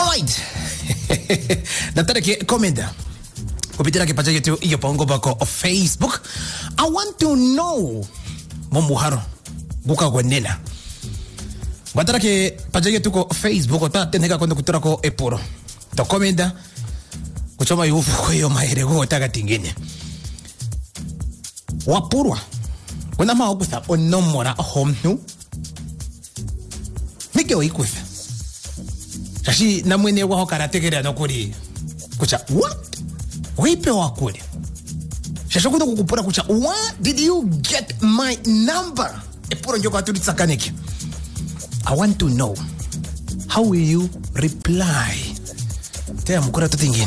Alright. Nataka komenda. Kupitia kipacha yetu iyo pongo bako Facebook. I want to know Momuharo buka gwenena. Batara ke pacha yetu ko Facebook ota teneka kondo kutura ko eporo. To komenda kuchoma yufu ko yo maere go taka tingene. Wapurwa. Kuna maokusa onomora homnu. Mike oikusa. Shashi namwene wa hokarategera no kuri. Kucha what? Wipe wakuri. Shasho kuno kukupura kucha what did you get my number? Eporo njoko aturi tsakaneki. I want to know how will you reply? Tea mukura tutingini.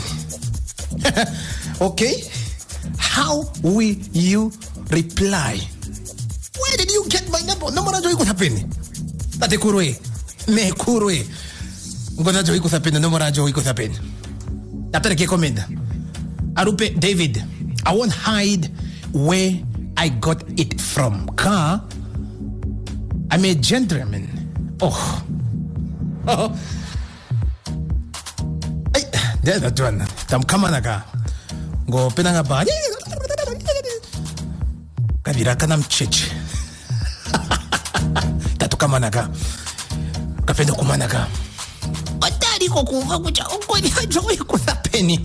Okay? How will you reply? Where did you get my number? No mara joy kusapeni. Tate kurwe. Me kurwe. Ngona joy kusapeni. No mara joy kusapeni. Natare ke komenda. Arupe David. I won't hide where I got it from. Ka. I'm a gentleman. Oh. Ay, there's that one. Tam kamanaga. Go penanga ba. Kabira kanam cheche. Tatu kamanaga. Kapendo kumanaga. Otari ko kuva kucha okoni hajoyi kusapeni.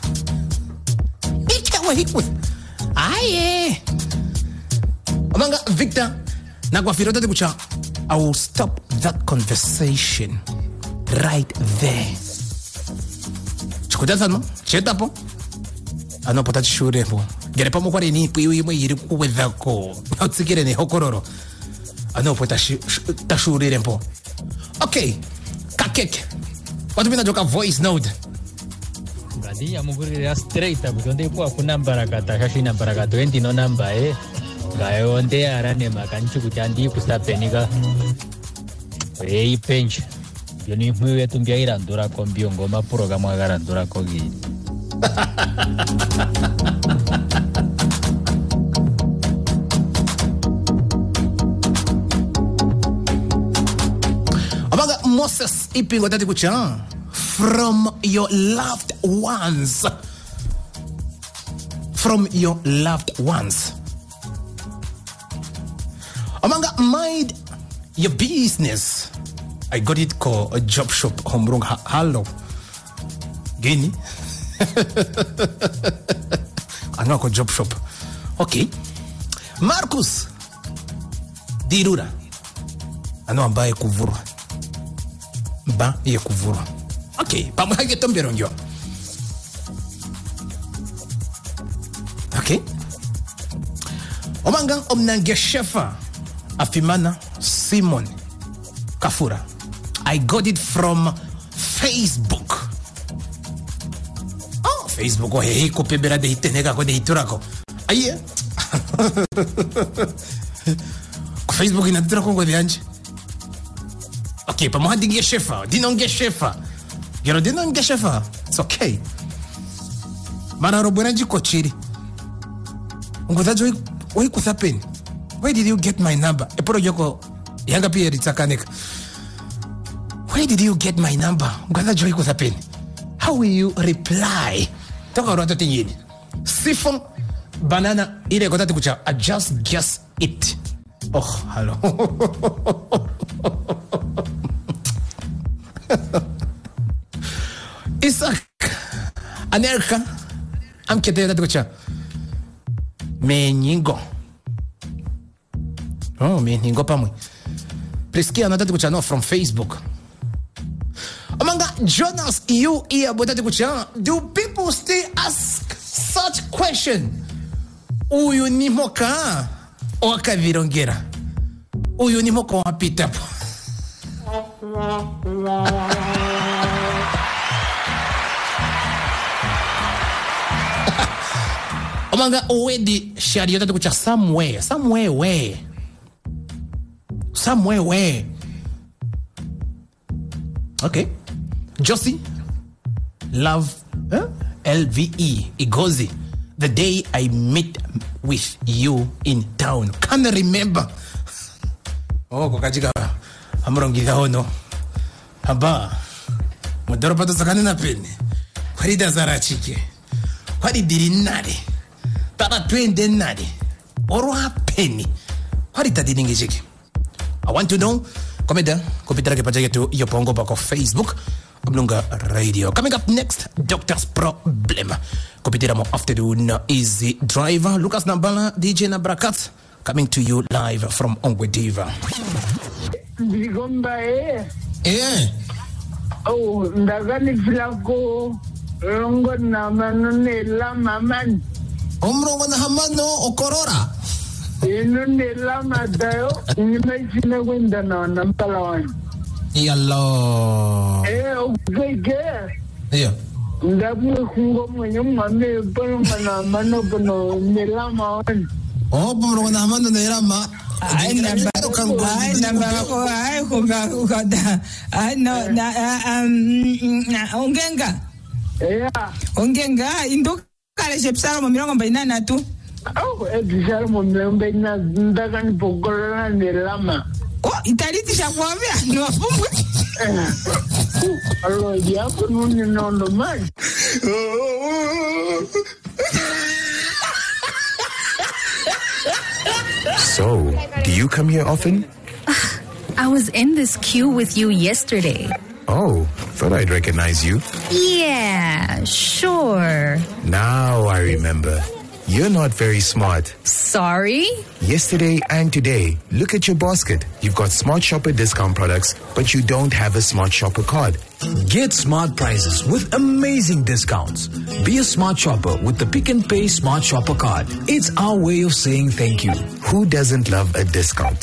Ichawa hiku. Aye. Amanga Victor nagwa firota de kucha. I will stop that conversation right there. Chikudaza no? Chetapo? Ano pota chishure po. Gere pa mukwari ni piwi mo yiri kuweza ko. Utsikire ne hokororo. Ano pota tashure po. Okay. Kakek. Watu mina joka voice note. Ngadi ya muguri ya straight up. Donde po aku nambara kata shashi nambara kata 20 no namba Gayo onde arane makanchu kuchandi kusapeniga. Ei pench. Yo ni mwe tumbia irandura kombio ngoma programa garandura kogi. Amaga Moses ipingo tati kucha from your loved ones. From your loved ones. Amanga mind your business. I got it called a job shop. Hombrung hello. Gini. I know job shop. Okay. Marcus. Dirura. Ano ambaye kuvurwa. Ba ye kuvurwa. Okay. Pamuhage tomberonjo. Okay. Omanga omnange shefa. Afimana Simon Kafura. I got it from Facebook. Oh, Facebook. Oh, hey, ko pebera de hitenega ko de hiturako. Aye. Facebook inatura ko de anje. Okay, pa mo dinge shefa. Dinonge shefa. Gero dinonge shefa. It's okay. Mana roburanji ko chiri. Ngozajo oi kusapeni. Where did you get my number? Eporo yoko yanga pia ritsakaneka. Where did you get my number? Ngwana joy kusapeni. How will you reply? Toka roto tingini. Sifon banana ile kotati kucha. I just guess it. Oh, hello. Isaac America. I'm kete tati kucha. Menyingo. Oh, me ningo pamwe. Priskia another kuchano from Facebook. Amanga Jonas, you here botati kuchano. Do people still ask such question? Uyu ni moka o akavirongera. Uyu ni moka wa pitapo. Amanga already share yota kucha somewhere where. Somewhere where. Okay. Josie. Love. LVE. Igozi. The day I met with you in town. Can't remember. Oh, kokajika. Amrongi hono. Haba. Mudoropato sakanina pene. Farida zarachike. Fari dirinare. Tara twende nare. Oro penny. Fari tadiningi chike. I want to know. Komeda, kupitara kipaja yetu yopongo bako Facebook. Mlunga Radio. Coming up next, Doctor's Problem. Kupitira mo afternoon Easy Driver. Lucas Nambala, DJ Nabrakat. Coming to you live from Ongwe Diva. Digomba Oh, ndagani filako rongo na manone la maman. Omrongo na hamano okorora. Inone la madayo. Nimechina wenda na nampalawan. Yallo. Okay. Yeah. Ndabu kungo mwenye mame pano mana mano pano nilama wan. Oh, pomrongo na hamano na irama. Ay, ungenga. Yeah. Ungenga, indo kale shepsaro mo mirongo mbaina na tu. Edisaro mo mirongo mbaina ndagani pokora nilama. Italiti shakwambia ni wafumbwe. Alo, diapo nuni nondo man. So, do you come here often? I was in this queue with you yesterday. Oh, thought I'd recognize you. Yeah, sure. Now I remember. You're not very smart. Sorry? Yesterday and today, look at your basket. You've got Smart Shopper discount products, but you don't have a Smart Shopper card. Get smart prices with amazing discounts. Be a smart shopper with the Pick and Pay Smart Shopper card. It's our way of saying thank you. Who doesn't love a discount?